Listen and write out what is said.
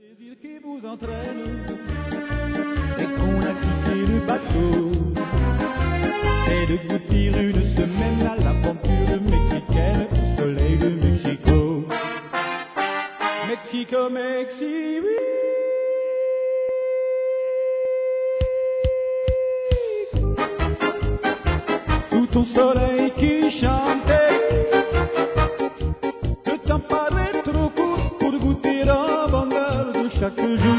désir qui vous entraîne et qu'on a quitté le bateau, c'est de goûter une semaine à l'aventure mexicaine au soleil de Mexico. Mexico, Mexico. Sous ton soleil qui chantait, le temps paraît trop court pour goûter la bonheur de chaque jour.